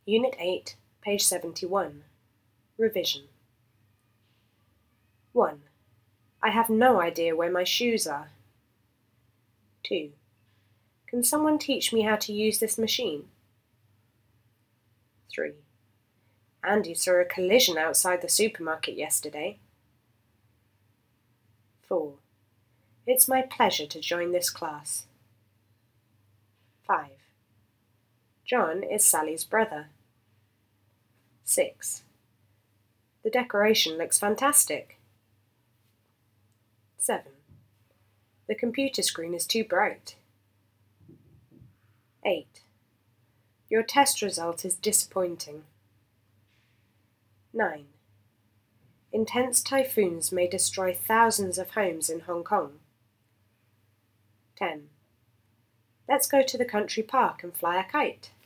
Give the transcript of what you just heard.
Unit 8, page 71. Revision. 1. I have no idea where my shoes are. 2. Can someone teach me how to use this machine? 3. Andy saw a collision outside the supermarket yesterday. 4. It's my pleasure to join this class. 5. John is Sally's brother. 6. The decoration looks fantastic. 7. The computer screen is too bright. 8. Your test result is disappointing. 9. Intense typhoons may destroy thousands of homes in Hong Kong. 10. Let's go to the country park and fly a kite.